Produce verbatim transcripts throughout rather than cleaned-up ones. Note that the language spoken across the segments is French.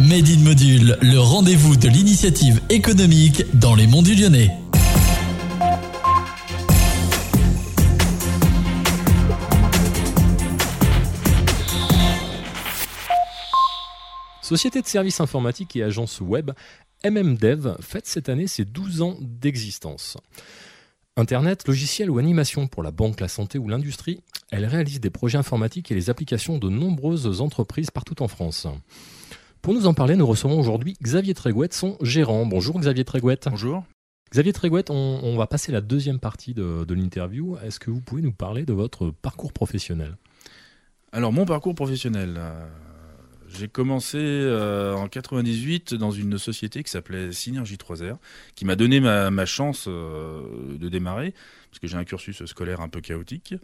Made in Module, le rendez-vous de l'initiative économique dans les Monts du Lyonnais. Société de services informatiques et agence web, M M Dev fête cette année ses douze ans d'existence. Internet, logiciel ou animation pour la banque, la santé ou l'industrie, elle réalise des projets informatiques et les applications de nombreuses entreprises partout en France. Pour nous en parler, nous recevons aujourd'hui Xavier Tréguet, son gérant. Bonjour Xavier Tréguet. Bonjour. Xavier Tréguet, on, on va passer la deuxième partie de, de l'interview. Est-ce que vous pouvez nous parler de votre parcours professionnel ? Alors mon parcours professionnel, euh, j'ai commencé euh, en quatre-vingt-dix-huit dans une société qui s'appelait Synergie trois R, qui m'a donné ma, ma chance euh, de démarrer, parce que j'ai un cursus scolaire un peu chaotique,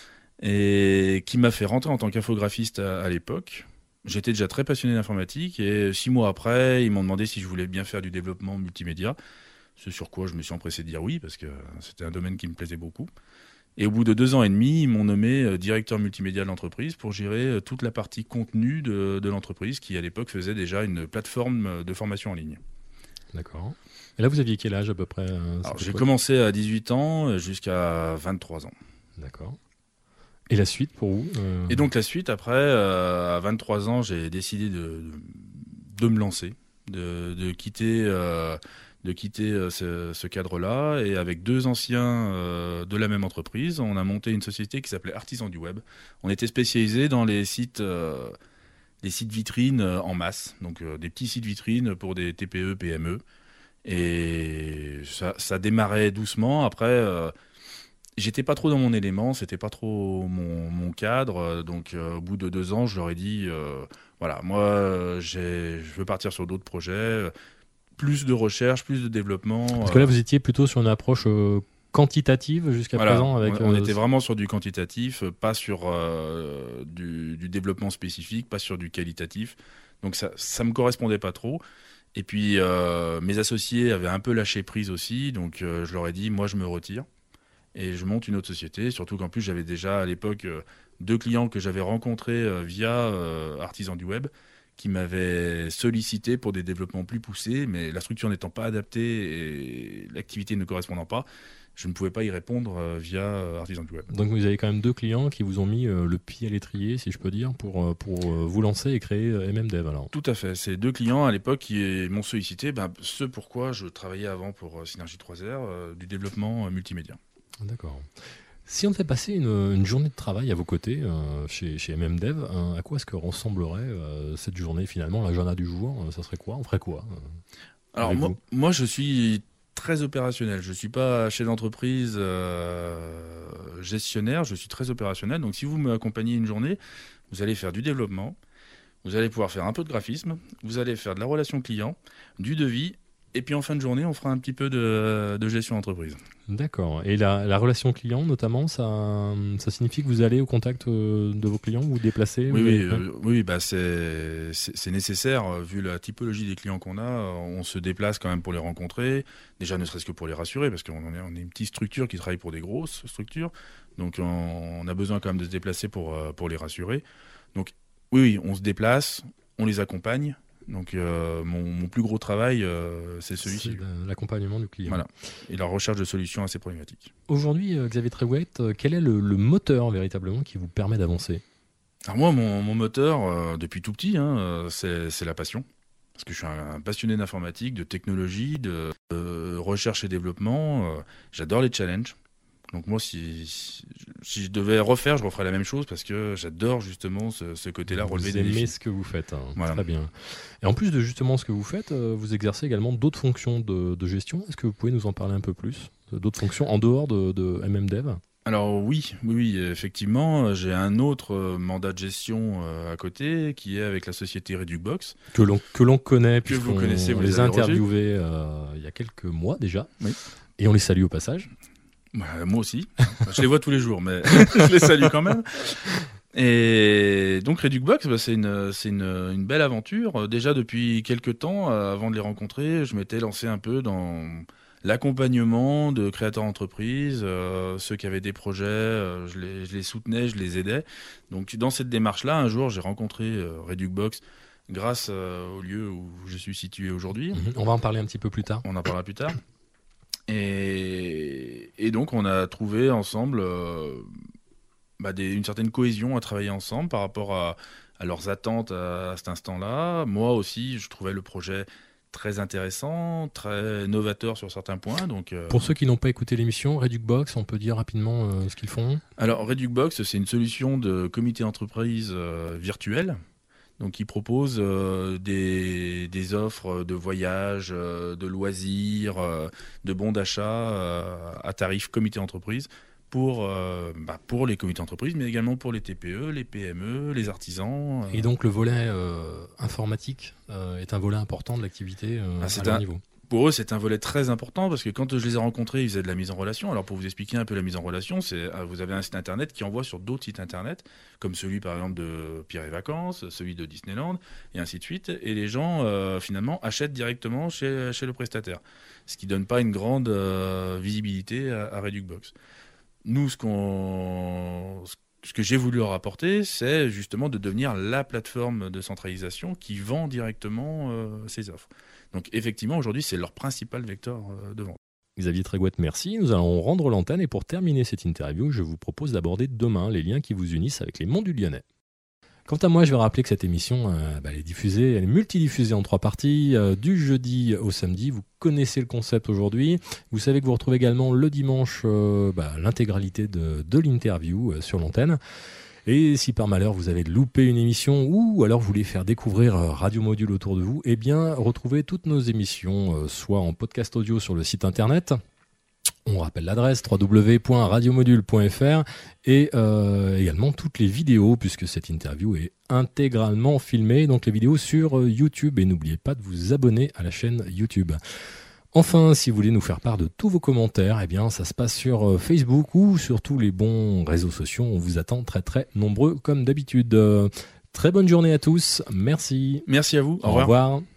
et qui m'a fait rentrer en tant qu'infographiste à, à l'époque. J'étais déjà très passionné d'informatique et six mois après, ils m'ont demandé si je voulais bien faire du développement multimédia. Ce sur quoi je me suis empressé de dire oui, parce que c'était un domaine qui me plaisait beaucoup. Et au bout de deux ans et demi, ils m'ont nommé directeur multimédia de l'entreprise pour gérer toute la partie contenu de, de l'entreprise, qui à l'époque faisait déjà une plateforme de formation en ligne. D'accord. Et là, vous aviez quel âge à peu près ? Alors, j'ai commencé à dix-huit ans jusqu'à vingt-trois ans. D'accord. Et la suite pour vous euh... Et donc la suite, après, euh, à vingt-trois ans, j'ai décidé de, de me lancer, de, de quitter, euh, de quitter euh, ce, ce cadre-là. Et avec deux anciens euh, de la même entreprise, on a monté une société qui s'appelait Artisans du Web. On était spécialisé dans les sites, euh, les sites vitrines en masse, donc euh, des petits sites vitrines pour des T P E, P M E. Et ça, ça démarrait doucement. Après... Euh, J'étais pas trop dans mon élément, c'était pas trop mon, mon cadre, donc euh, au bout de deux ans, je leur ai dit, euh, voilà, moi, j'ai, je veux partir sur d'autres projets, plus de recherche, plus de développement. Parce que là, vous étiez plutôt sur une approche euh, quantitative jusqu'à voilà, présent avec, on, on euh, était vraiment sur du quantitatif, pas sur euh, du, du développement spécifique, pas sur du qualitatif, donc ça, ça me correspondait pas trop. Et puis, euh, mes associés avaient un peu lâché prise aussi, donc euh, je leur ai dit, moi, je me retire. Et je monte une autre société, surtout qu'en plus j'avais déjà à l'époque euh, deux clients que j'avais rencontrés euh, via euh, Artisans du Web, qui m'avaient sollicité pour des développements plus poussés, mais la structure n'étant pas adaptée et l'activité ne correspondant pas, je ne pouvais pas y répondre euh, via euh, Artisans du Web. Donc vous avez quand même deux clients qui vous ont mis euh, le pied à l'étrier, si je peux dire, pour, euh, pour euh, vous lancer et créer euh, M M Dev alors. Tout à fait, ces deux clients à l'époque qui m'ont sollicité, ben, ce pourquoi je travaillais avant pour euh, Synergie trois R, euh, du développement euh, multimédia. D'accord. Si on devait passer une, une journée de travail à vos côtés euh, chez, chez M M Dev, hein, à quoi est-ce que ressemblerait euh, cette journée finalement, l'agenda du jour euh, ça serait quoi ? On ferait quoi euh, Alors moi, moi, je suis très opérationnel. Je ne suis pas chef d'entreprise euh, gestionnaire, je suis très opérationnel. Donc si vous m'accompagnez une journée, vous allez faire du développement, vous allez pouvoir faire un peu de graphisme, vous allez faire de la relation client, du devis. Et puis en fin de journée, on fera un petit peu de, de gestion d'entreprise. D'accord. Et la, la relation client, notamment, ça, ça signifie que vous allez au contact de vos clients, vous vous déplacez ? Oui, vous oui, allez... euh, oui bah c'est, c'est, c'est nécessaire. Vu la typologie des clients qu'on a, on se déplace quand même pour les rencontrer. Déjà, ne serait-ce que pour les rassurer, parce qu'on est, on est une petite structure qui travaille pour des grosses structures. Donc, on, on a besoin quand même de se déplacer pour, pour les rassurer. Donc, oui, oui, on se déplace, on les accompagne. Donc euh, mon, mon plus gros travail, euh, c'est celui-ci. C'est l'accompagnement du client. Voilà. Et la recherche de solutions à ces problématiques. Aujourd'hui, euh, Xavier Tréguet, euh, quel est le, le moteur véritablement qui vous permet d'avancer ? Alors moi, mon, mon moteur, euh, depuis tout petit, hein, euh, c'est, c'est la passion. Parce que je suis un, un passionné d'informatique, de technologie, de euh, recherche et développement. Euh, j'adore les challenges. Donc moi, si, si, si je devais refaire, je referais la même chose parce que j'adore justement ce, ce côté-là, relever des défis. Vous aimez ce que vous faites, hein. Voilà. Très bien. Et en plus de justement ce que vous faites, euh, vous exercez également d'autres fonctions de, de gestion. Est-ce que vous pouvez nous en parler un peu plus ? D'autres fonctions en dehors de, de M M Dev ? Alors oui, oui, oui, effectivement, j'ai un autre mandat de gestion euh, à côté qui est avec la société Redux-Box. Que l'on, que l'on connaît, que vous connaissez, vous on les, les a avez interviewés euh, il y a quelques mois déjà. Oui. Et on les salue au passage. Bah, moi aussi. Je les vois tous les jours, mais je les salue quand même. Et donc Redux-Box, bah, c'est, une, c'est une, une belle aventure. Déjà depuis quelques temps, avant de les rencontrer, je m'étais lancé un peu dans l'accompagnement de créateurs d'entreprises, euh, ceux qui avaient des projets, euh, je, les, je les soutenais, je les aidais. Donc dans cette démarche-là, un jour, j'ai rencontré euh, Redux-Box grâce euh, au lieu où je suis situé aujourd'hui. Mmh. On va en parler un petit peu plus tard. On en parlera plus tard. Et, et donc, on a trouvé ensemble euh, bah, des, une certaine cohésion à travailler ensemble par rapport à, à leurs attentes à, à cet instant-là. Moi aussi, je trouvais le projet très intéressant, très novateur sur certains points. Donc, euh... Pour ceux qui n'ont pas écouté l'émission, Redux-Box, on peut dire rapidement euh, ce qu'ils font. Alors, Redux-Box, c'est une solution de comité d'entreprise euh, virtuel. Donc, ils proposent euh, des, des offres de voyage, euh, de loisirs, euh, de bons d'achat euh, à tarif comité entreprise pour, euh, bah, pour les comités d'entreprise, mais également pour les T P E, les P M E, les artisans. Euh. Et donc, le volet euh, informatique euh, est un volet important de l'activité euh, ah, à c'est leur un... niveau. Pour eux, c'est un volet très important parce que quand je les ai rencontrés, ils faisaient de la mise en relation. Alors, pour vous expliquer un peu la mise en relation, c'est vous avez un site internet qui envoie sur d'autres sites internet, comme celui par exemple de Pierre et Vacances, celui de Disneyland, et ainsi de suite. Et les gens, euh, finalement, achètent directement chez, chez le prestataire, ce qui ne donne pas une grande euh, visibilité à, à Redux-Box. Nous, ce qu'on... Ce que j'ai voulu leur apporter, c'est justement de devenir la plateforme de centralisation qui vend directement euh, ces offres. Donc effectivement, aujourd'hui, c'est leur principal vecteur euh, de vente. Xavier Tréguette, merci. Nous allons rendre l'antenne et pour terminer cette interview, je vous propose d'aborder demain les liens qui vous unissent avec les monts du Lyonnais. Quant à moi, je vais rappeler que cette émission, euh, bah, elle est diffusée, elle est multidiffusée en trois parties, euh, du jeudi au samedi. Vous connaissez le concept aujourd'hui. Vous savez que vous retrouvez également le dimanche euh, bah, l'intégralité de, de l'interview euh, sur l'antenne. Et si par malheur vous avez loupé une émission ou alors vous voulez faire découvrir Radio Module autour de vous, eh bien retrouvez toutes nos émissions, euh, soit en podcast audio sur le site internet. On rappelle l'adresse w w w point radio module point f r et euh, également toutes les vidéos puisque cette interview est intégralement filmée, donc les vidéos sur euh, YouTube et n'oubliez pas de vous abonner à la chaîne YouTube. Enfin, si vous voulez nous faire part de tous vos commentaires, eh bien ça se passe sur euh, Facebook ou sur tous les bons réseaux sociaux. On vous attend très très nombreux comme d'habitude. Euh, très bonne journée à tous, merci. Merci à vous, au, au revoir. revoir.